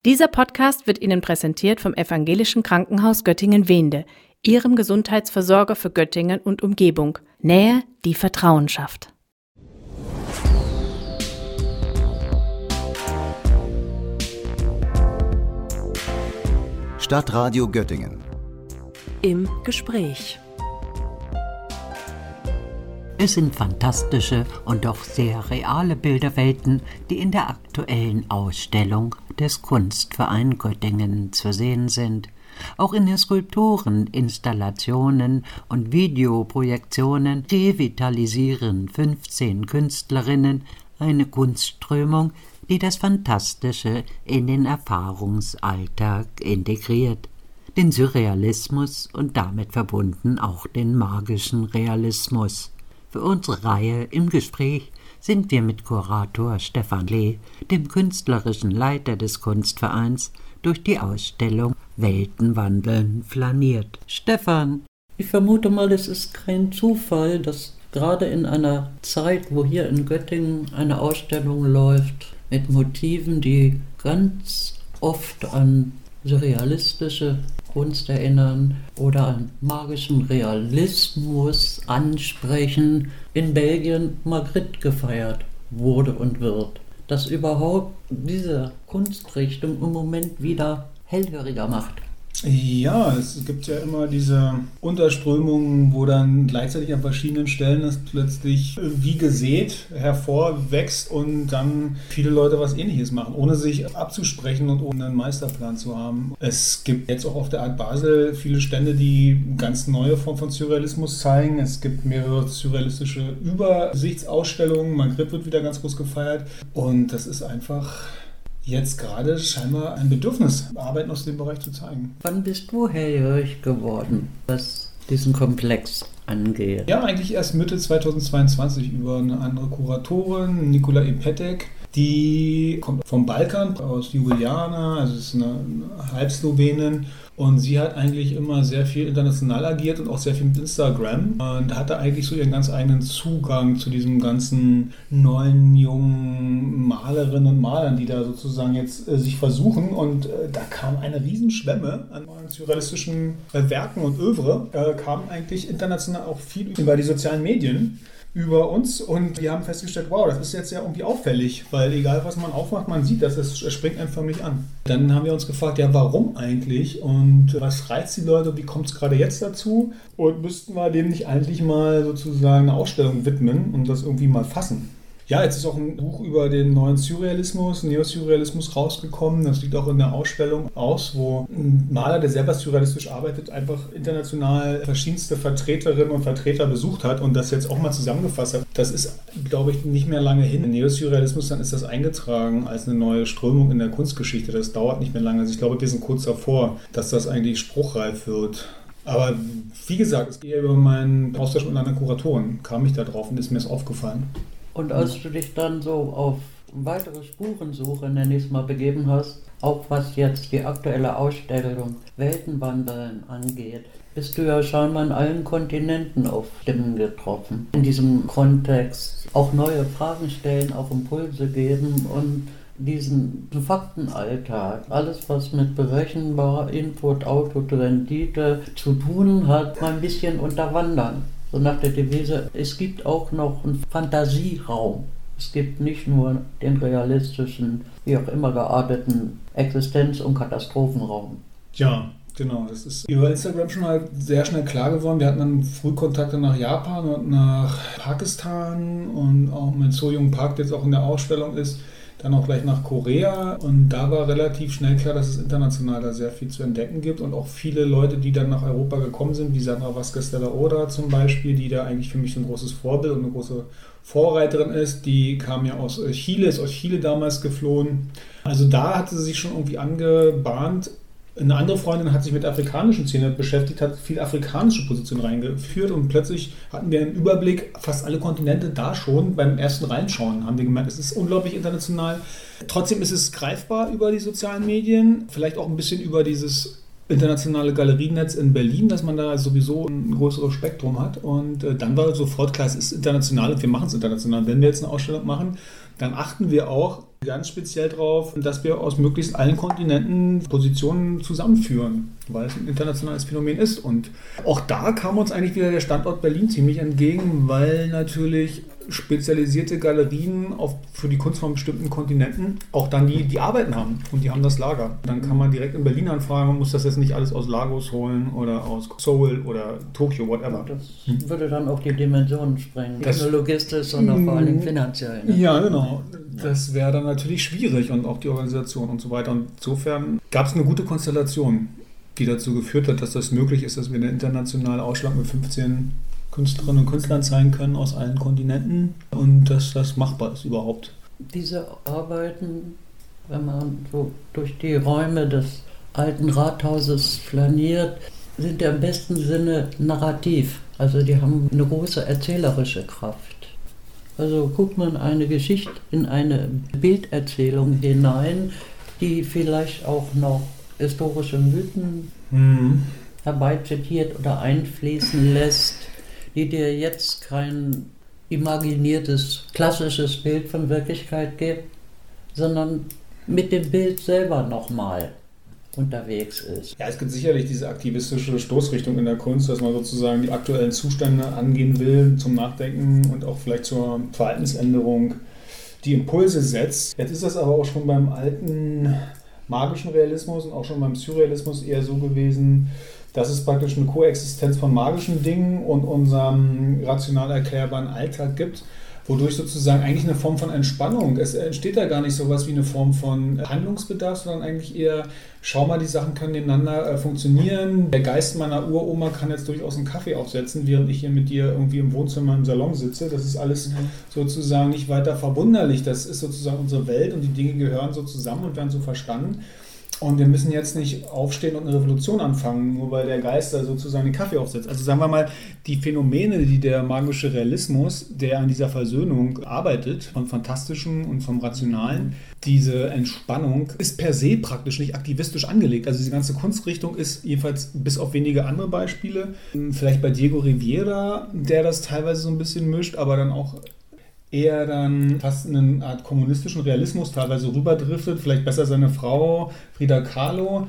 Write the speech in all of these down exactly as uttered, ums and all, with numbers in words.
Dieser Podcast wird Ihnen präsentiert vom Evangelischen Krankenhaus Göttingen-Wehnde, Ihrem Gesundheitsversorger für Göttingen und Umgebung. Nähe, die Vertrauen schafft. Stadtradio Göttingen. Im Gespräch. Es sind fantastische und doch sehr reale Bilderwelten, die in der aktuellen Ausstellung des Kunstverein Göttingen zu sehen sind. Auch in den Skulpturen, Installationen und Videoprojektionen revitalisieren fünfzehn Künstlerinnen eine Kunstströmung, die das Fantastische in den Erfahrungsalltag integriert. Den Surrealismus und damit verbunden auch den magischen Realismus. Für unsere Reihe im Gespräch sind wir mit Kurator Stefan Lee, dem künstlerischen Leiter des Kunstvereins, durch die Ausstellung Weltenwandeln flaniert. Stefan, ich vermute mal, es ist kein Zufall, dass gerade in einer Zeit, wo hier in Göttingen eine Ausstellung läuft, mit Motiven, die ganz oft an surrealistische Kunst erinnern oder an magischen Realismus ansprechen, in Belgien Magritte gefeiert wurde und wird. Dass überhaupt diese Kunstrichtung im Moment wieder hellhöriger macht. Ja, es gibt ja immer diese Unterströmungen, wo dann gleichzeitig an verschiedenen Stellen es plötzlich wie gesät hervorwächst und dann viele Leute was Ähnliches machen, ohne sich abzusprechen und ohne einen Meisterplan zu haben. Es gibt jetzt auch auf der Art Basel viele Stände, die ganz neue Formen von Surrealismus zeigen. Es gibt mehrere surrealistische Übersichtsausstellungen. Magritte wird wieder ganz groß gefeiert und das ist einfach jetzt gerade scheinbar ein Bedürfnis, Arbeiten aus dem Bereich zu zeigen. Wann bist du hellhörig geworden, was diesen Komplex angeht? Ja, eigentlich erst Mitte zweitausendzweiundzwanzig über eine andere Kuratorin, Nicola Ipetek. Die kommt vom Balkan, aus Ljubljana, also ist eine Halbslowenin. Und sie hat eigentlich immer sehr viel international agiert und auch sehr viel mit Instagram. Und hatte eigentlich so ihren ganz eigenen Zugang zu diesem ganzen neuen, jungen Malerinnen und Malern, die da sozusagen jetzt äh, sich versuchen. Und äh, da kam eine Riesenschwemme an neuen surrealistischen äh, Werken und Övre. Äh, kam eigentlich international auch viel über die sozialen Medien über uns und wir haben festgestellt, wow, das ist jetzt ja irgendwie auffällig, weil egal was man aufmacht, man sieht das, es springt einem förmlich an. Dann haben wir uns gefragt, ja, warum eigentlich und was reizt die Leute, wie kommt es gerade jetzt dazu und müssten wir dem nicht eigentlich mal sozusagen eine Ausstellung widmen und das irgendwie mal fassen. Ja, jetzt ist auch ein Buch über den neuen Surrealismus, Neosurrealismus rausgekommen. Das liegt auch in der Ausstellung aus, wo ein Maler, der selber surrealistisch arbeitet, einfach international verschiedenste Vertreterinnen und Vertreter besucht hat und das jetzt auch mal zusammengefasst hat. Das ist, glaube ich, nicht mehr lange hin. Neosurrealismus, dann ist das eingetragen als eine neue Strömung in der Kunstgeschichte. Das dauert nicht mehr lange. Also ich glaube, wir sind kurz davor, dass das eigentlich spruchreif wird. Aber wie gesagt, es geht über meinen Austausch mit einer Kuratorin, kam ich da drauf und ist mir das aufgefallen. Und als du dich dann so auf weitere Spurensuche, nenne ich es mal, begeben hast, auch was jetzt die aktuelle Ausstellung Weltenwandeln angeht, bist du ja scheinbar in allen Kontinenten auf Stimmen getroffen. In diesem Kontext auch neue Fragen stellen, auch Impulse geben und diesen Faktenalltag, alles was mit berechenbar, Input, Output, Rendite zu tun hat, mal ein bisschen unterwandern. So nach der Devise, es gibt auch noch einen Fantasieraum. Es gibt nicht nur den realistischen, wie auch immer gearteten Existenz- und Katastrophenraum. Ja, genau. Das ist über Instagram schon halt sehr schnell klar geworden. Wir hatten dann Frühkontakte nach Japan und nach Pakistan und auch mit So Young Park, der jetzt auch in der Ausstellung ist, dann auch gleich nach Korea und da war relativ schnell klar, dass es international da sehr viel zu entdecken gibt und auch viele Leute, die dann nach Europa gekommen sind, wie Sandra Vázquez de la Oda zum Beispiel, die da eigentlich für mich so ein großes Vorbild und eine große Vorreiterin ist, die kam ja aus Chile, ist aus Chile damals geflohen. Also da hatte sie sich schon irgendwie angebahnt. Eine andere Freundin hat sich mit der afrikanischen Szene beschäftigt, hat viel afrikanische Positionen reingeführt und plötzlich hatten wir einen Überblick, fast alle Kontinente da schon beim ersten Reinschauen, haben wir gemerkt, es ist unglaublich international. Trotzdem ist es greifbar über die sozialen Medien, vielleicht auch ein bisschen über dieses internationale Galerienetz in Berlin, dass man da sowieso ein größeres Spektrum hat und äh, dann war sofort klar, es ist international und wir machen es international. Wenn wir jetzt eine Ausstellung machen, dann achten wir auch ganz speziell drauf, dass wir aus möglichst allen Kontinenten Positionen zusammenführen, weil es ein internationales Phänomen ist. Und auch da kam uns eigentlich wieder der Standort Berlin ziemlich entgegen, weil natürlich spezialisierte Galerien auf, für die Kunst von bestimmten Kontinenten auch dann die, die Arbeiten haben und die haben das Lager. Dann kann man direkt in Berlin anfragen und muss das jetzt nicht alles aus Lagos holen oder aus Seoul oder Tokio, whatever. Das würde dann auch die Dimensionen sprengen, nicht nur logistisch, sondern vor allem finanziell. Ne? Ja, genau. Das wäre dann natürlich schwierig und auch die Organisation und so weiter. Und insofern gab es eine gute Konstellation, die dazu geführt hat, dass das möglich ist, dass wir eine internationale Ausstellung mit fünfzehn Künstlerinnen und Künstlern zeigen können aus allen Kontinenten und dass das machbar ist überhaupt. Diese Arbeiten, wenn man so durch die Räume des alten Rathauses flaniert, sind ja im besten Sinne narrativ. Also die haben eine große erzählerische Kraft. Also guckt man eine Geschichte in eine Bilderzählung hinein, die vielleicht auch noch historische Mythen mhm. herbeizitiert oder einfließen lässt, die dir jetzt kein imaginiertes, klassisches Bild von Wirklichkeit gibt, sondern mit dem Bild selber nochmal unterwegs ist. Ja, es gibt sicherlich diese aktivistische Stoßrichtung in der Kunst, dass man sozusagen die aktuellen Zustände angehen will zum Nachdenken und auch vielleicht zur Verhaltensänderung, die Impulse setzt. Jetzt ist das aber auch schon beim alten magischen Realismus und auch schon beim Surrealismus eher so gewesen, dass es praktisch eine Koexistenz von magischen Dingen und unserem rational erklärbaren Alltag gibt, wodurch sozusagen eigentlich eine Form von Entspannung, es entsteht da gar nicht so was wie eine Form von Handlungsbedarf, sondern eigentlich eher, schau mal, die Sachen können nebeneinander äh, funktionieren. Der Geist meiner Uroma kann jetzt durchaus einen Kaffee aufsetzen, während ich hier mit dir irgendwie im Wohnzimmer im Salon sitze. Das ist alles mhm. sozusagen nicht weiter verwunderlich. Das ist sozusagen unsere Welt und die Dinge gehören so zusammen und werden so verstanden. Und wir müssen jetzt nicht aufstehen und eine Revolution anfangen, nur weil der Geist da sozusagen den Kaffee aufsetzt. Also sagen wir mal, die Phänomene, die der magische Realismus, der an dieser Versöhnung arbeitet, vom Fantastischen und vom Rationalen, diese Entspannung ist per se praktisch nicht aktivistisch angelegt. Also diese ganze Kunstrichtung ist jedenfalls bis auf wenige andere Beispiele, vielleicht bei Diego Rivera, der das teilweise so ein bisschen mischt, aber dann auch eher dann fast in eine Art kommunistischen Realismus teilweise rüberdriftet, vielleicht besser seine Frau Frida Kahlo.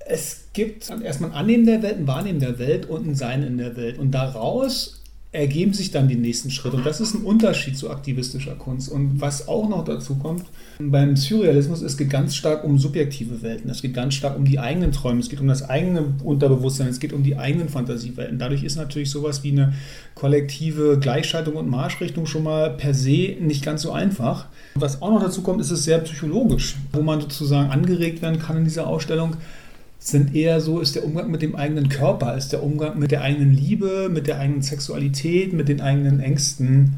Es gibt erstmal ein Annehmen der Welt, ein Wahrnehmen der Welt und ein Sein in der Welt. Und daraus ergeben sich dann die nächsten Schritte. Und das ist ein Unterschied zu aktivistischer Kunst. Und was auch noch dazu kommt, beim Surrealismus, es geht ganz stark um subjektive Welten. Es geht ganz stark um die eigenen Träume. Es geht um das eigene Unterbewusstsein. Es geht um die eigenen Fantasiewelten. Dadurch ist natürlich sowas wie eine kollektive Gleichschaltung und Marschrichtung schon mal per se nicht ganz so einfach. Was auch noch dazu kommt, ist es sehr psychologisch, wo man sozusagen angeregt werden kann in dieser Ausstellung. Sind eher so, ist der Umgang mit dem eigenen Körper, ist der Umgang mit der eigenen Liebe, mit der eigenen Sexualität, mit den eigenen Ängsten,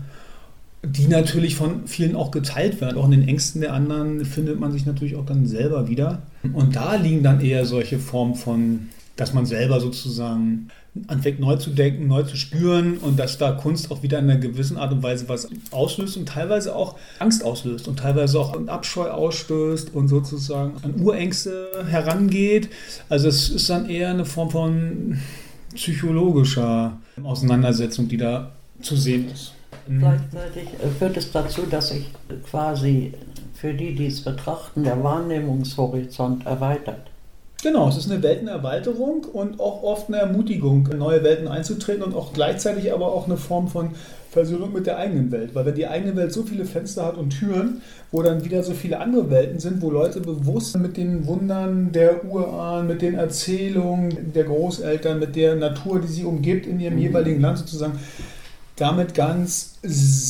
die natürlich von vielen auch geteilt werden. Auch in den Ängsten der anderen findet man sich natürlich auch dann selber wieder. Und da liegen dann eher solche Formen von, dass man selber sozusagen anfängt neu zu denken, neu zu spüren und dass da Kunst auch wieder in einer gewissen Art und Weise was auslöst und teilweise auch Angst auslöst und teilweise auch Abscheu ausstößt und sozusagen an Urängste herangeht. Also es ist dann eher eine Form von psychologischer Auseinandersetzung, die da zu sehen ist. Gleichzeitig führt es dazu, dass sich quasi für die, die es betrachten, der Wahrnehmungshorizont erweitert. Genau, es ist eine Weltenerweiterung und auch oft eine Ermutigung, in neue Welten einzutreten und auch gleichzeitig aber auch eine Form von Versöhnung mit der eigenen Welt. Weil wenn die eigene Welt so viele Fenster hat und Türen, wo dann wieder so viele andere Welten sind, wo Leute bewusst mit den Wundern der Urahnen, mit den Erzählungen der Großeltern, mit der Natur, die sie umgibt in ihrem mhm. jeweiligen Land sozusagen, damit ganz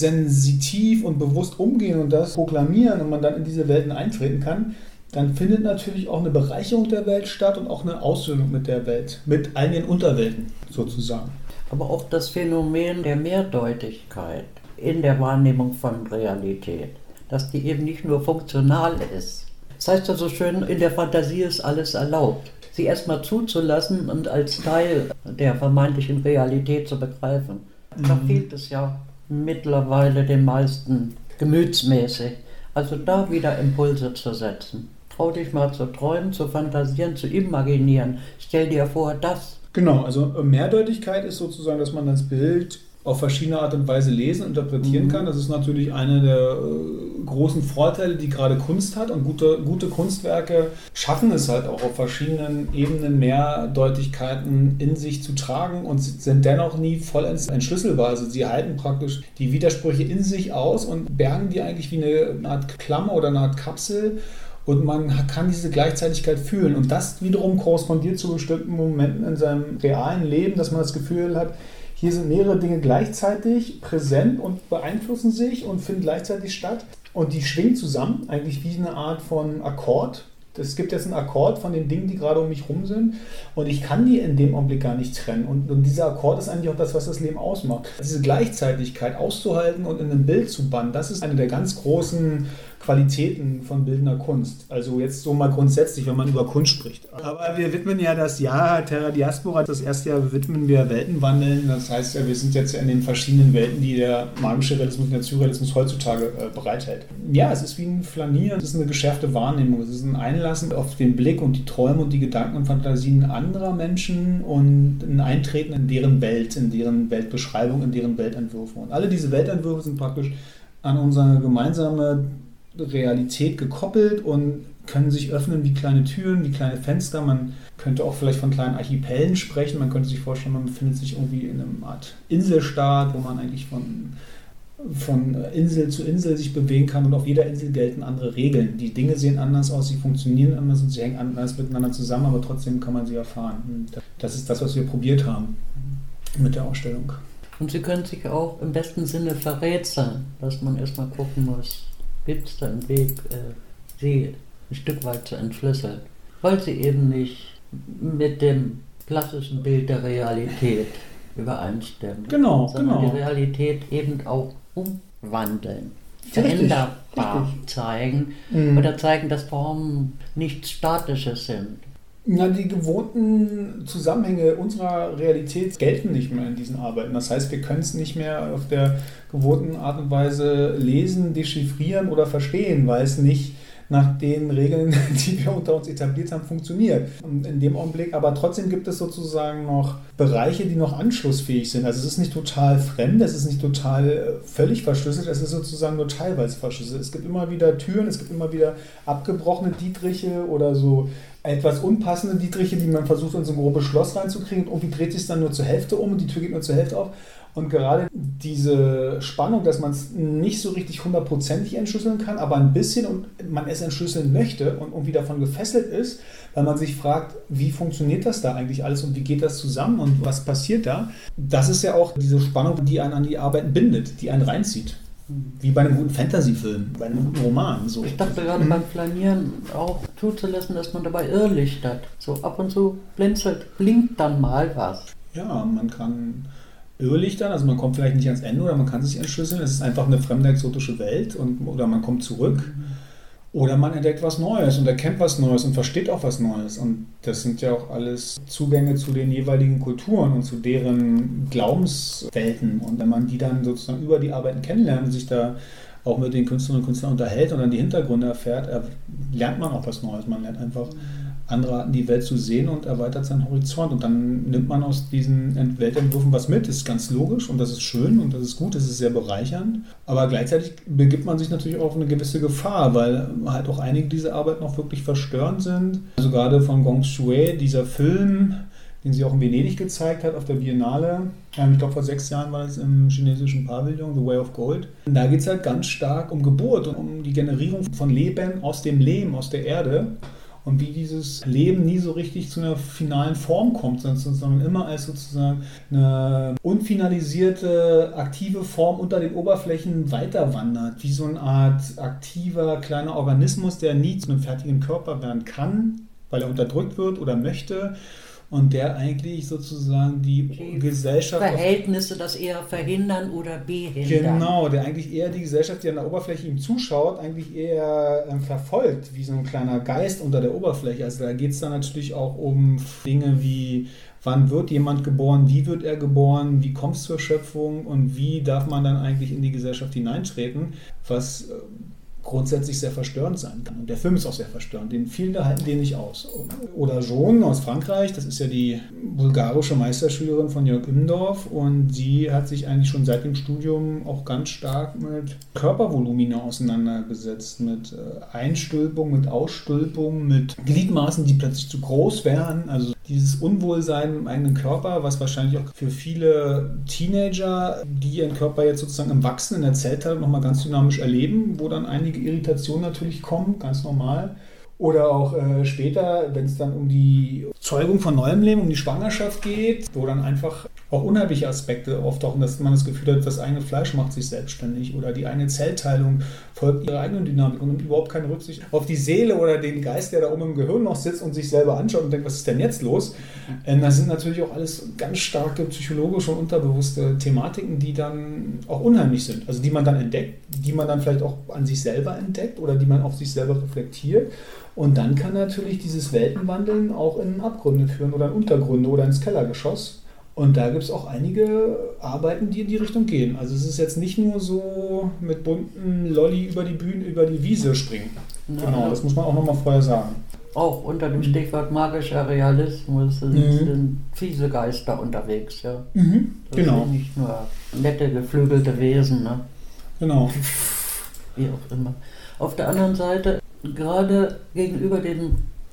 sensitiv und bewusst umgehen und das proklamieren und man dann in diese Welten eintreten kann, dann findet natürlich auch eine Bereicherung der Welt statt und auch eine Aussöhnung mit der Welt, mit all den Unterwelten sozusagen. Aber auch das Phänomen der Mehrdeutigkeit in der Wahrnehmung von Realität, dass die eben nicht nur funktional ist. Das heißt ja so schön, in der Fantasie ist alles erlaubt. Sie erstmal zuzulassen und als Teil der vermeintlichen Realität zu begreifen. Mhm. Da fehlt es ja mittlerweile den meisten gemütsmäßig. Also da wieder Impulse zu setzen. Trau dich mal zu träumen, zu fantasieren, zu imaginieren. Stell dir vor, das. Genau, also Mehrdeutigkeit ist sozusagen, dass man das Bild auf verschiedene Art und Weise lesen, interpretieren mhm. kann. Das ist natürlich einer der äh, großen Vorteile, die gerade Kunst hat. Und gute, gute Kunstwerke schaffen es halt auch auf verschiedenen Ebenen Mehrdeutigkeiten in sich zu tragen und sind dennoch nie vollends entschlüsselbar. Also sie halten praktisch die Widersprüche in sich aus und bergen die eigentlich wie eine Art Klammer oder eine Art Kapsel. Und man kann diese Gleichzeitigkeit fühlen. Und das wiederum korrespondiert zu bestimmten Momenten in seinem realen Leben, dass man das Gefühl hat, hier sind mehrere Dinge gleichzeitig präsent und beeinflussen sich und finden gleichzeitig statt. Und die schwingen zusammen, eigentlich wie eine Art von Akkord. Es gibt jetzt einen Akkord von den Dingen, die gerade um mich rum sind. Und ich kann die in dem Augenblick gar nicht trennen. Und, und dieser Akkord ist eigentlich auch das, was das Leben ausmacht. Diese Gleichzeitigkeit auszuhalten und in ein Bild zu bannen, das ist eine der ganz großen Qualitäten von bildender Kunst. Also jetzt so mal grundsätzlich, wenn man über Kunst spricht. Aber wir widmen ja das Jahr Terra Diaspora, das erste Jahr widmen wir Weltenwandeln. Das heißt ja, wir sind jetzt in den verschiedenen Welten, die der magische Realismus und der Surrealismus heutzutage äh, bereithält. Ja, es ist wie ein Flanieren, es ist eine geschärfte Wahrnehmung, es ist ein Einlassen auf den Blick und die Träume und die Gedanken und Fantasien anderer Menschen und ein Eintreten in deren Welt, in deren Weltbeschreibung, in deren Weltentwürfe. Und alle diese Weltentwürfe sind praktisch an unsere gemeinsame Realität gekoppelt und können sich öffnen wie kleine Türen, wie kleine Fenster. Man könnte auch vielleicht von kleinen Archipelen sprechen. Man könnte sich vorstellen, man befindet sich irgendwie in einer Art Inselstaat, wo man eigentlich von, von Insel zu Insel sich bewegen kann und auf jeder Insel gelten andere Regeln. Die Dinge sehen anders aus, sie funktionieren anders und sie hängen anders miteinander zusammen, aber trotzdem kann man sie erfahren. Das ist das, was wir probiert haben mit der Ausstellung. Und sie können sich auch im besten Sinne verrätseln, dass man erstmal gucken muss, gibt es da einen Weg, äh, sie ein Stück weit zu entschlüsseln, weil sie eben nicht mit dem klassischen Bild der Realität übereinstimmen. Genau, sondern genau. Die Realität eben auch umwandeln, veränderbar richtig. zeigen mhm. oder zeigen, dass Formen nichts Statisches sind. Na, die gewohnten Zusammenhänge unserer Realität gelten nicht mehr in diesen Arbeiten. Das heißt, wir können es nicht mehr auf der gewohnten Art und Weise lesen, dechiffrieren oder verstehen, weil es nicht nach den Regeln, die wir unter uns etabliert haben, funktioniert. Und in dem Augenblick, aber trotzdem gibt es sozusagen noch Bereiche, die noch anschlussfähig sind. Also es ist nicht total fremd, es ist nicht total völlig verschlüsselt, es ist sozusagen nur teilweise verschlüsselt. Es gibt immer wieder Türen, es gibt immer wieder abgebrochene Dietriche oder so etwas unpassende Dietriche, die man versucht, in so ein grobes Schloss reinzukriegen und irgendwie dreht sich es dann nur zur Hälfte um und die Tür geht nur zur Hälfte auf. Und gerade diese Spannung, dass man es nicht so richtig hundertprozentig entschlüsseln kann, aber ein bisschen und man es entschlüsseln möchte und irgendwie davon gefesselt ist, weil man sich fragt, wie funktioniert das da eigentlich alles und wie geht das zusammen und was passiert da? Das ist ja auch diese Spannung, die einen an die Arbeiten bindet, die einen reinzieht. Wie bei einem guten Fantasy-Film, bei einem guten Roman. So. Ich dachte gerade mhm. beim Flanieren auch zuzulassen, dass man dabei Irrlicht hat. So ab und zu blinzelt, blinkt dann mal was. Ja, man kann Irrlichtern, also man kommt vielleicht nicht ans Ende oder man kann sich entschlüsseln. Es ist einfach eine fremde, exotische Welt und, oder man kommt zurück. Mhm. Oder man entdeckt was Neues und erkennt was Neues und versteht auch was Neues. Und das sind ja auch alles Zugänge zu den jeweiligen Kulturen und zu deren Glaubenswelten. Und wenn man die dann sozusagen über die Arbeiten kennenlernt und sich da auch mit den Künstlerinnen und Künstlern unterhält und dann die Hintergründe erfährt, lernt man auch was Neues. Man lernt einfach andere Arten, die Welt zu sehen und erweitert seinen Horizont. Und dann nimmt man aus diesen Weltentwürfen was mit. Das ist ganz logisch und das ist schön und das ist gut, das ist sehr bereichernd. Aber gleichzeitig begibt man sich natürlich auch auf eine gewisse Gefahr, weil halt auch einige dieser Arbeiten auch wirklich verstörend sind. Also gerade von Gong Xue, dieser Film, den sie auch in Venedig gezeigt hat, auf der Biennale. Ich glaube, vor sechs Jahren war das im chinesischen Pavillon, The Way of Gold. Und da geht es halt ganz stark um Geburt und um die Generierung von Leben aus dem Lehm, aus der Erde. Und wie dieses Leben nie so richtig zu einer finalen Form kommt, sondern immer als sozusagen eine unfinalisierte, aktive Form unter den Oberflächen weiterwandert. Wie so eine Art aktiver, kleiner Organismus, der nie zu einem fertigen Körper werden kann, weil er unterdrückt wird oder möchte. Und der eigentlich sozusagen die, die Gesellschaft... Verhältnisse das eher verhindern oder behindern. Genau, der eigentlich eher die Gesellschaft, die an der Oberfläche ihm zuschaut, eigentlich eher äh, verfolgt, wie so ein kleiner Geist unter der Oberfläche. Also da geht es dann natürlich auch um Dinge wie, wann wird jemand geboren, wie wird er geboren, wie kommt es zur Schöpfung und wie darf man dann eigentlich in die Gesellschaft hineintreten, was... Äh, grundsätzlich sehr verstörend sein kann. Und der Film ist auch sehr verstörend. Den viele halten den nicht aus. Oder Joan aus Frankreich, das ist ja die bulgarische Meisterschülerin von Jörg Immendorf, und sie hat sich eigentlich schon seit dem Studium auch ganz stark mit Körpervolumina auseinandergesetzt, mit Einstülpung, mit Ausstülpung, mit Gliedmaßen, die plötzlich zu groß wären. Also dieses Unwohlsein im eigenen Körper, was wahrscheinlich auch für viele Teenager, die ihren Körper jetzt sozusagen im Wachsen, in der Zellteilung nochmal ganz dynamisch erleben, wo dann einige Irritationen natürlich kommen, ganz normal. Oder auch äh, später, wenn es dann um die Zeugung von neuem Leben, um die Schwangerschaft geht, wo dann einfach auch unheimliche Aspekte auftauchen, dass man das Gefühl hat, das eigene Fleisch macht sich selbstständig oder die eigene Zellteilung folgt ihrer eigenen Dynamik und nimmt überhaupt keine Rücksicht auf die Seele oder den Geist, der da oben im Gehirn noch sitzt und sich selber anschaut und denkt, was ist denn jetzt los? Ähm, das sind natürlich auch alles ganz starke psychologische und unterbewusste Thematiken, die dann auch unheimlich sind. Also die man dann entdeckt, die man dann vielleicht auch an sich selber entdeckt oder die man auf sich selber reflektiert. Und dann kann natürlich dieses Weltenwandeln auch in Abgründe führen oder in Untergründe oder ins Kellergeschoss. Und da gibt es auch einige Arbeiten, die in die Richtung gehen. Also es ist jetzt nicht nur so mit bunten Lolli über die Bühne, über die Wiese springen. Ja, genau, das muss man auch nochmal vorher sagen. Auch unter dem Stichwort magischer Realismus sind, mhm. sind fiese Geister unterwegs. Ja. Mhm, das genau. sind nicht nur nette, geflügelte Wesen. Ne? Genau. Wie auch immer. Auf der anderen Seite, gerade gegenüber dem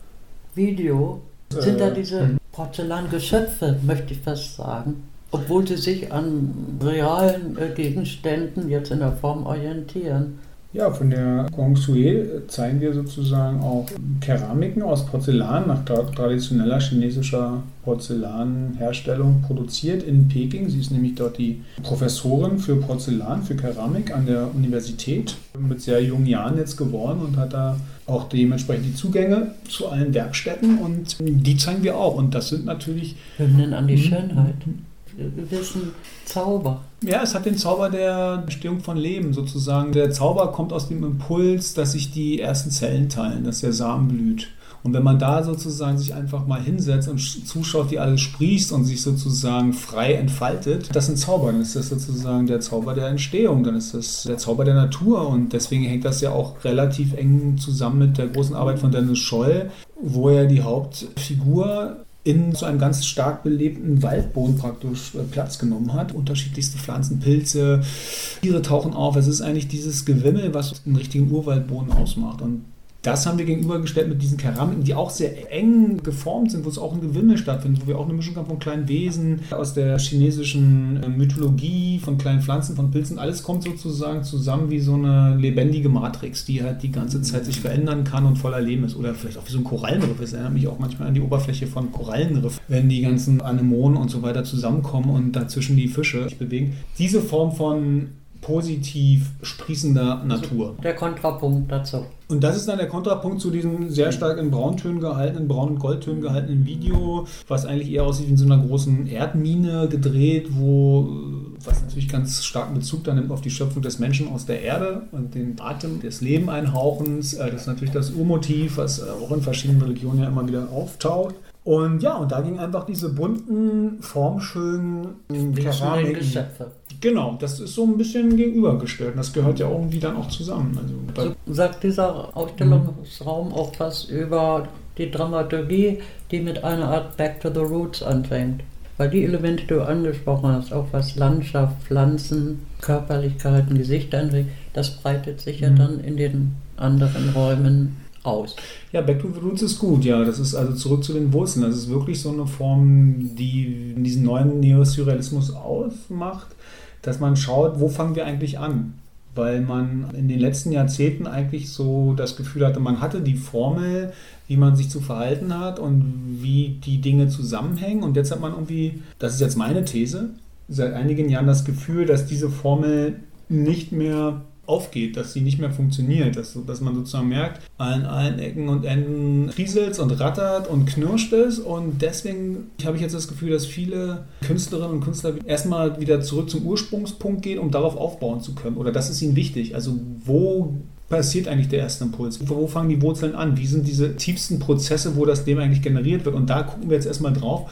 Video, sind da diese Porzellangeschöpfe, möchte ich fast sagen, obwohl sie sich an realen äh, Gegenständen jetzt in der Form orientieren. Ja, von der Guangxue zeigen wir sozusagen auch Keramiken aus Porzellan nach tra- traditioneller chinesischer Porzellanherstellung produziert in Peking. Sie ist nämlich dort die Professorin für Porzellan, für Keramik an der Universität, mit sehr jungen Jahren jetzt geworden und hat da auch dementsprechend die Zugänge zu allen Werkstätten und die zeigen wir auch. Und das sind natürlich Hymnen an die Schönheit. Gewissen Zauber. Ja, es hat den Zauber der Entstehung von Leben sozusagen. Der Zauber kommt aus dem Impuls, dass sich die ersten Zellen teilen, dass der Samen blüht. Und wenn man da sozusagen sich einfach mal hinsetzt und zuschaut, wie alles sprießt und sich sozusagen frei entfaltet, das ist ein Zauber. Dann ist das sozusagen der Zauber der Entstehung, dann ist das der Zauber der Natur. Und deswegen hängt das ja auch relativ eng zusammen mit der großen Arbeit von Dennis Scholl, wo er die Hauptfigur in so einem ganz stark belebten Waldboden praktisch Platz genommen hat. Unterschiedlichste Pflanzen, Pilze, Tiere tauchen auf. Es ist eigentlich dieses Gewimmel, was einen richtigen Urwaldboden ausmacht. Und das haben wir gegenübergestellt mit diesen Keramiken, die auch sehr eng geformt sind, wo es auch ein Gewimmel stattfindet, wo wir auch eine Mischung haben von kleinen Wesen, aus der chinesischen Mythologie, von kleinen Pflanzen, von Pilzen. Alles kommt sozusagen zusammen wie so eine lebendige Matrix, die halt die ganze Zeit sich verändern kann und voller Leben ist. Oder vielleicht auch wie so ein Korallenriff. Es erinnert mich auch manchmal an die Oberfläche von Korallenriff, wenn die ganzen Anemonen und so weiter zusammenkommen und dazwischen die Fische sich bewegen. Diese Form von positiv sprießender Natur. Der Kontrapunkt dazu. Und das ist dann der Kontrapunkt zu diesem sehr stark in Brauntönen gehaltenen, Braun- und Goldtönen gehaltenen Video, was eigentlich eher aussieht wie in so einer großen Erdmine gedreht, wo, was natürlich ganz starken Bezug dann nimmt auf die Schöpfung des Menschen aus der Erde und den Atem des Lebeneinhauchens. Das ist natürlich das Urmotiv, was auch in verschiedenen Religionen ja immer wieder auftaucht. Und ja, und da ging einfach diese bunten, formschönen Keramiken. Geschöpfe. Genau, das ist so ein bisschen gegenübergestellt. Das gehört ja irgendwie dann auch zusammen. Also, so sagt dieser Ausstellungsraum auch was über die Dramaturgie, die mit einer Art Back to the Roots anfängt. Weil die Elemente, die du angesprochen hast, auch was Landschaft, Pflanzen, Körperlichkeiten, Gesichter anregt, das breitet sich ja mhm. dann in den anderen Räumen aus. Ja, Back to the Roots ist gut, ja. Das ist also zurück zu den Wurzeln. Das ist wirklich so eine Form, die diesen neuen Neosurrealismus ausmacht, dass man schaut, wo fangen wir eigentlich an? Weil man in den letzten Jahrzehnten eigentlich so das Gefühl hatte, man hatte die Formel, wie man sich zu verhalten hat und wie die Dinge zusammenhängen. Und jetzt hat man irgendwie, das ist jetzt meine These, seit einigen Jahren das Gefühl, dass diese Formel nicht mehr aufgeht, dass sie nicht mehr funktioniert, dass, dass man sozusagen merkt, an allen Ecken und Enden rieselt und rattert und knirscht es und deswegen habe ich jetzt das Gefühl, dass viele Künstlerinnen und Künstler erstmal wieder zurück zum Ursprungspunkt gehen, um darauf aufbauen zu können oder das ist ihnen wichtig, also wo passiert eigentlich der erste Impuls? Wo fangen die Wurzeln an? Wie sind diese tiefsten Prozesse, wo das Leben eigentlich generiert wird? Und da gucken wir jetzt erstmal drauf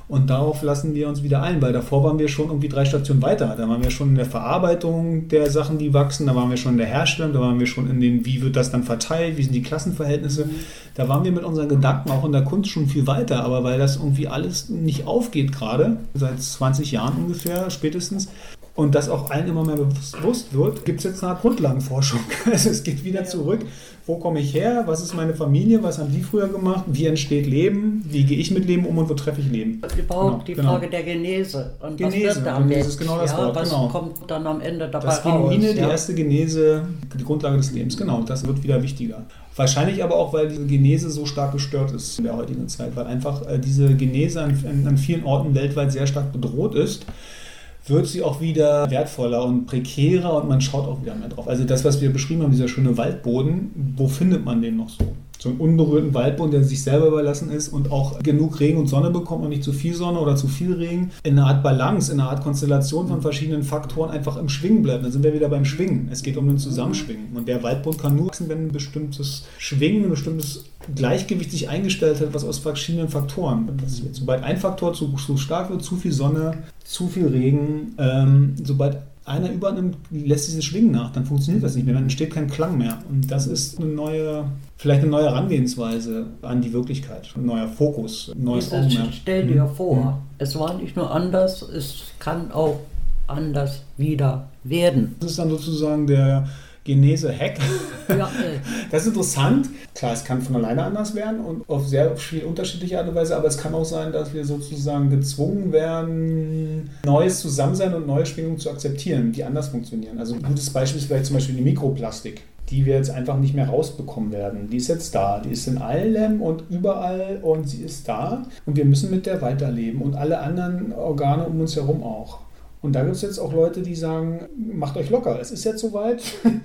Und darauf lassen wir uns wieder ein, weil davor waren wir schon irgendwie drei Stationen weiter. Da waren wir schon in der Verarbeitung der Sachen, die wachsen, da waren wir schon in der Herstellung, da waren wir schon in den, wie wird das dann verteilt, wie sind die Klassenverhältnisse. Da waren wir mit unseren Gedanken auch in der Kunst schon viel weiter, aber weil das irgendwie alles nicht aufgeht gerade, seit zwanzig Jahren ungefähr spätestens, und das auch allen immer mehr bewusst wird, gibt es jetzt eine Art Grundlagenforschung. Also es geht wieder zurück, wo komme ich her, was ist meine Familie, was haben die früher gemacht, wie entsteht Leben, wie gehe ich mit Leben um und wo treffe ich Leben. Überhaupt genau, die genau. Frage der Genese. Und Genese, was wird damit? das ist genau das ja, Wort. Was genau. kommt dann am Ende dabei das raus? Genuine, ja? die erste Genese, die Grundlage des Lebens, genau, das wird wieder wichtiger. Wahrscheinlich aber auch, weil diese Genese so stark gestört ist in der heutigen Zeit, weil einfach äh, diese Genese an, an, an vielen Orten weltweit sehr stark bedroht ist, wird sie auch wieder wertvoller und prekärer und man schaut auch wieder mehr drauf. Also das, was wir beschrieben haben, dieser schöne Waldboden, wo findet man den noch so? So einen unberührten Waldboden, der sich selber überlassen ist und auch genug Regen und Sonne bekommt und nicht zu viel Sonne oder zu viel Regen. In einer Art Balance, in einer Art Konstellation von verschiedenen Faktoren einfach im Schwingen bleibt. Dann sind wir wieder beim Schwingen. Es geht um ein Zusammenschwingen. Und der Waldboden kann nur wachsen, wenn ein bestimmtes Schwingen, ein bestimmtes Gleichgewicht sich eingestellt hat, was aus verschiedenen Faktoren passiert. Sobald ein Faktor zu, zu stark wird, zu viel Sonne, zu viel Regen, ähm, sobald einer übernimmt, lässt dieses Schwingen nach, dann funktioniert das nicht mehr, dann entsteht kein Klang mehr. Und das ist eine neue, vielleicht eine neue Herangehensweise an die Wirklichkeit, ein neuer Fokus, ein neues Augenmerk. Stell dir vor, mhm. es war nicht nur anders, es kann auch anders wieder werden. Das ist dann sozusagen der Genese-Hack. Ja, das ist interessant. Klar, es kann von alleine anders werden und auf sehr viel unterschiedliche Art und Weise, aber es kann auch sein, dass wir sozusagen gezwungen werden, neues Zusammensein und neue Schwingungen zu akzeptieren, die anders funktionieren. Also ein gutes Beispiel ist vielleicht zum Beispiel die Mikroplastik, die wir jetzt einfach nicht mehr rausbekommen werden. Die ist jetzt da, die ist in allem und überall und sie ist da und wir müssen mit der weiterleben und alle anderen Organe um uns herum auch. Und da gibt es jetzt auch Leute, die sagen, macht euch locker, es ist jetzt soweit,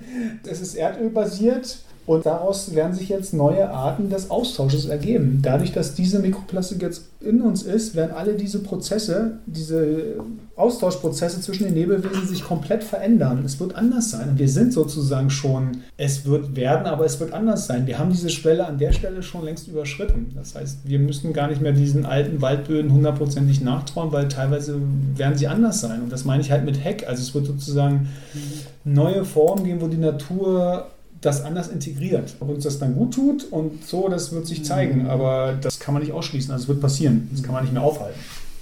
es ist erdölbasiert und daraus werden sich jetzt neue Arten des Austausches ergeben. Dadurch, dass diese Mikroplastik jetzt in uns ist, werden alle diese Prozesse, diese Austauschprozesse zwischen den Lebewesen sich komplett verändern. Es wird anders sein und wir sind sozusagen schon, es wird werden, aber es wird anders sein. Wir haben diese Schwelle an der Stelle schon längst überschritten. Das heißt, wir müssen gar nicht mehr diesen alten Waldböden hundertprozentig nachtrauen, weil teilweise werden sie anders sein. Und das meine ich halt mit Hack. Also es wird sozusagen neue Formen geben, wo die Natur das anders integriert. Ob uns das dann gut tut und so, das wird sich zeigen, aber das kann man nicht ausschließen, also es wird passieren, das kann man nicht mehr aufhalten.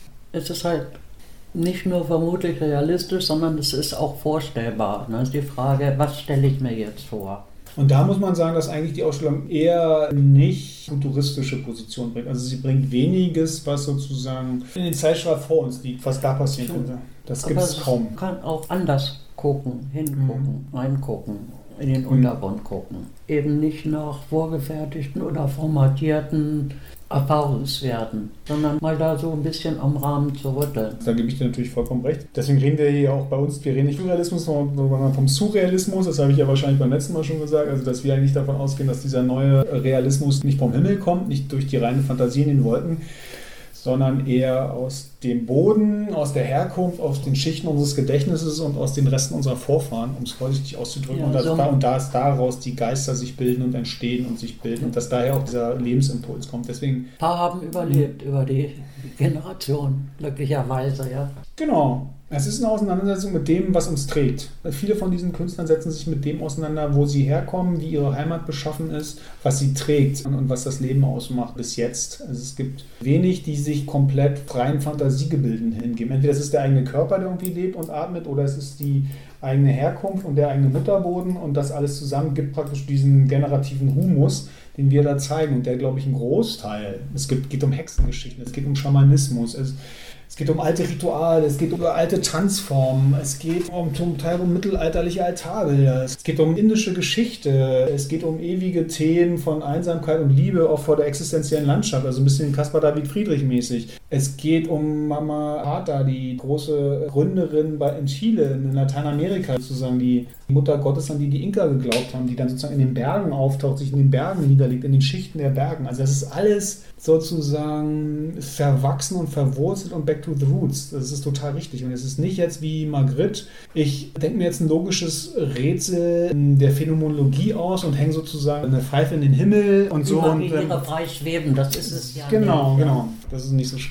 Es ist halt nicht nur vermutlich realistisch, sondern es ist auch vorstellbar. Das ist die Frage, was stelle ich mir jetzt vor? Und da muss man sagen, dass eigentlich die Ausstellung eher nicht futuristische Position bringt. Also sie bringt weniges, was sozusagen in den Zeitstrahl vor uns liegt, was da passieren könnte. Das gibt es kaum. Man kann auch anders gucken, hingucken, mhm. reingucken. In den Untergrund gucken. Eben nicht nach vorgefertigten oder formatierten Erfahrungswerten, sondern mal da so ein bisschen am Rahmen zu rütteln. Da gebe ich dir natürlich vollkommen recht. Deswegen reden wir hier auch bei uns, wir reden nicht vom Realismus, sondern vom Surrealismus. Das habe ich ja wahrscheinlich beim letzten Mal schon gesagt. Also, dass wir eigentlich davon ausgehen, dass dieser neue Realismus nicht vom Himmel kommt, nicht durch die reine Fantasie in den Wolken, sondern eher aus dem Boden, aus der Herkunft, aus den Schichten unseres Gedächtnisses und aus den Resten unserer Vorfahren, um es vorsichtig auszudrücken. Ja, und, das, so und dass daraus die Geister sich bilden und entstehen und sich bilden und dass daher auch dieser Lebensimpuls kommt. Deswegen, ein paar haben überlebt über die Generation, glücklicherweise, ja. Genau. Es ist eine Auseinandersetzung mit dem, was uns trägt. Viele von diesen Künstlern setzen sich mit dem auseinander, wo sie herkommen, wie ihre Heimat beschaffen ist, was sie trägt und was das Leben ausmacht bis jetzt. Also es gibt wenig, die sich komplett freien Fantasiegebilden hingeben. Entweder es ist der eigene Körper, der irgendwie lebt und atmet, oder es ist die eigene Herkunft und der eigene Mutterboden und das alles zusammen gibt praktisch diesen generativen Humus, den wir da zeigen und der, glaube ich, ein Großteil. Es gibt, geht um Hexengeschichten, es geht um Schamanismus, es Es geht um alte Rituale, es geht um alte Tanzformen, es geht um zum Teil um mittelalterliche Altarbilder, es geht um indische Geschichte, es geht um ewige Themen von Einsamkeit und Liebe auch vor der existenziellen Landschaft, also ein bisschen Caspar David Friedrich mäßig. Es geht um Mama Hata, die große Gründerin bei, in Chile, in Lateinamerika, sozusagen die Mutter Gottes, an die die Inka geglaubt haben, die dann sozusagen in den Bergen auftaucht, sich in den Bergen niederlegt, in den Schichten der Bergen. Also das ist alles sozusagen verwachsen und verwurzelt und back to the roots. Das ist total richtig. Und es ist nicht jetzt wie Magritte, ich denke mir jetzt ein logisches Rätsel der Phänomenologie aus und hänge sozusagen eine Pfeife in den Himmel und die so. Und ihre frei schweben, das ist es ja. Genau, nicht, genau. Das ist nicht so stark.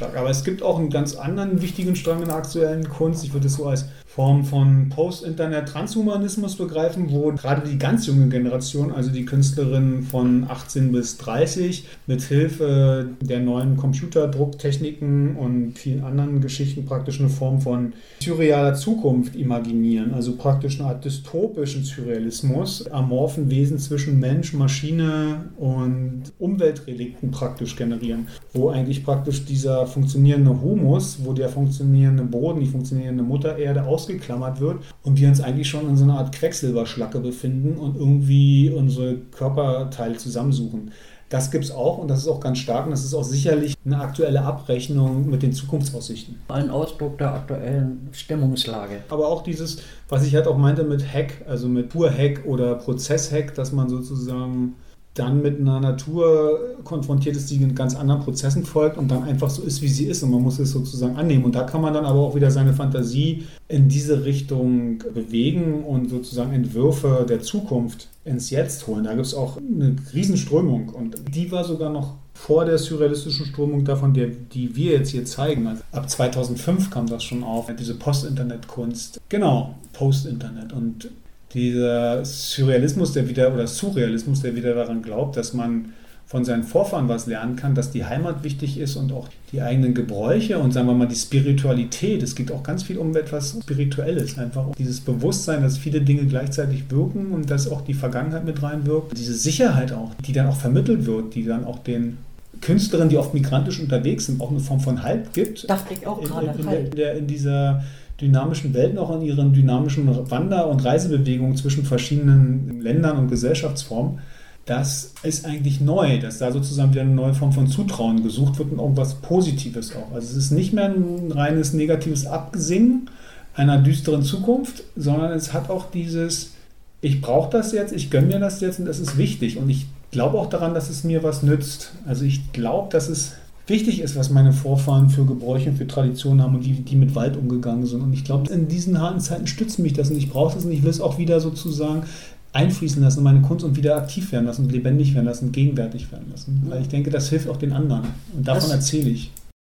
stark. Aber es gibt auch einen ganz anderen wichtigen Strang in der aktuellen Kunst. Ich würde es so als Form von Post-Internet-Transhumanismus begreifen, wo gerade die ganz junge Generation, also die Künstlerinnen von achtzehn bis dreißig, mit Hilfe der neuen Computerdrucktechniken und vielen anderen Geschichten praktisch eine Form von surrealer Zukunft imaginieren. Also praktisch eine Art dystopischen Surrealismus, amorphen Wesen zwischen Mensch, Maschine und Umweltrelikten praktisch generieren, wo eigentlich praktisch dieser funktionierende Humus, wo der funktionierende Boden, die funktionierende Mutter Erde ausgeklammert wird und wir uns eigentlich schon in so einer Art Quecksilberschlacke befinden und irgendwie unsere Körperteile zusammensuchen. Das gibt es auch und das ist auch ganz stark und das ist auch sicherlich eine aktuelle Abrechnung mit den Zukunftsaussichten. Ein Ausdruck der aktuellen Stimmungslage. Aber auch dieses, was ich halt auch meinte mit Hack, also mit Pur-Hack oder Prozess-Hack, dass man sozusagen dann mit einer Natur konfrontiert ist, die in ganz anderen Prozessen folgt und dann einfach so ist, wie sie ist und man muss es sozusagen annehmen. Und da kann man dann aber auch wieder seine Fantasie in diese Richtung bewegen und sozusagen Entwürfe der Zukunft ins Jetzt holen. Da gibt es auch eine Riesenströmung und die war sogar noch vor der surrealistischen Strömung davon, der, die wir jetzt hier zeigen. Also ab zweitausendfünf kam das schon auf, diese Post-Internet-Kunst. Genau, Post-Internet und dieser Surrealismus, der wieder, oder Surrealismus, der wieder daran glaubt, dass man von seinen Vorfahren was lernen kann, dass die Heimat wichtig ist und auch die eigenen Gebräuche und sagen wir mal die Spiritualität. Es geht auch ganz viel um etwas Spirituelles, einfach um dieses Bewusstsein, dass viele Dinge gleichzeitig wirken und dass auch die Vergangenheit mit reinwirkt. Diese Sicherheit auch, die dann auch vermittelt wird, die dann auch den Künstlerinnen, die oft migrantisch unterwegs sind, auch eine Form von Halt gibt. Dachte ich auch gerade. In, in, in, der, in dieser dynamischen Welt noch in ihren dynamischen Wander- und Reisebewegungen zwischen verschiedenen Ländern und Gesellschaftsformen, das ist eigentlich neu, dass da sozusagen wieder eine neue Form von Zutrauen gesucht wird und irgendwas Positives auch. Also es ist nicht mehr ein reines negatives Absingen einer düsteren Zukunft, sondern es hat auch dieses, ich brauche das jetzt, ich gönne mir das jetzt und das ist wichtig und ich glaube auch daran, dass es mir was nützt. Also ich glaube, dass es wichtig ist, was meine Vorfahren für Gebräuche und für Traditionen haben und wie die mit Wald umgegangen sind. Und ich glaube, in diesen harten Zeiten stützt mich das und ich brauche das und ich will es auch wieder sozusagen einfließen lassen in meine Kunst und wieder aktiv werden lassen, lebendig werden lassen, gegenwärtig werden lassen. Weil ich denke, das hilft auch den anderen. Und davon das, erzähle ich.